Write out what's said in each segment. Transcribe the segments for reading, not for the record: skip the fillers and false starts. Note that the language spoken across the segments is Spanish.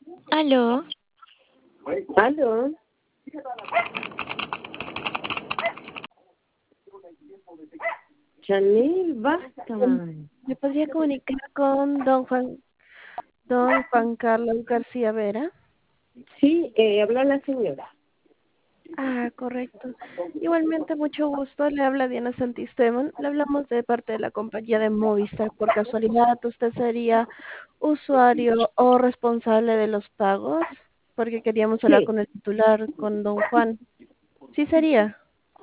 Aló, Aló, Chanel, basta, man. ¿Me podría comunicar con don Juan Carlos García Vera? Sí, habla la señora. Ah, correcto. Igualmente, mucho gusto. Le habla Diana Santisteban. Le hablamos de parte de la compañía de Movistar. Por casualidad, ¿usted sería usuario o responsable de los pagos? Porque queríamos hablar Sí, con el titular, con don Juan. Sí sería.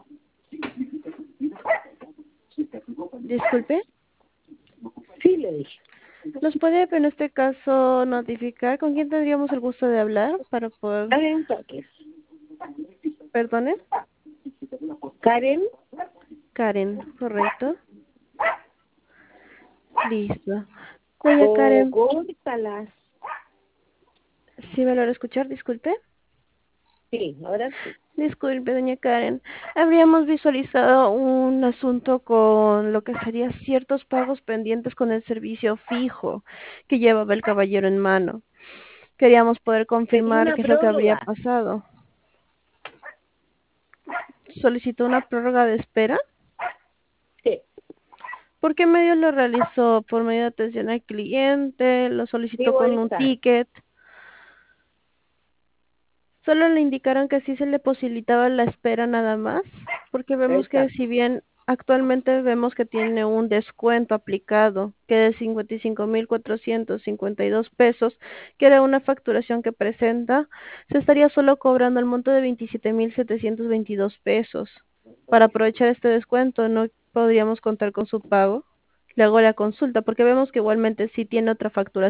Disculpe. sí le dije. ¿Nos puede, en este caso, notificar con quién tendríamos el gusto de hablar para poder... Karen Toques. Perdone. Karen Karen, ¿correcto? Listo. Doña o Karen, Górtalas. ¿sí me logra escuchar? Disculpe. Sí, ahora sí. Disculpe, doña Karen. Habríamos visualizado un asunto con lo que sería ciertos pagos pendientes con el servicio fijo que llevaba el caballero en mano. Queríamos poder Pedí confirmar una qué es lo que habría prórroga. pasado. ¿Solicitó una prórroga de espera? Sí, ¿Por qué medio lo realizó? ¿Por medio de atención al cliente? ¿Lo solicitó vivo con un esta. ticket? Solo le indicaron que sí se le posibilitaba la espera nada más, porque vemos que Exacto. si bien actualmente vemos que tiene un descuento aplicado, que de 55.452 pesos, que era una facturación que presenta, se estaría solo cobrando el monto de 27.722 pesos. Para aprovechar este descuento, no podríamos contar con su pago. Le hago la consulta, porque vemos que igualmente sí tiene otra facturación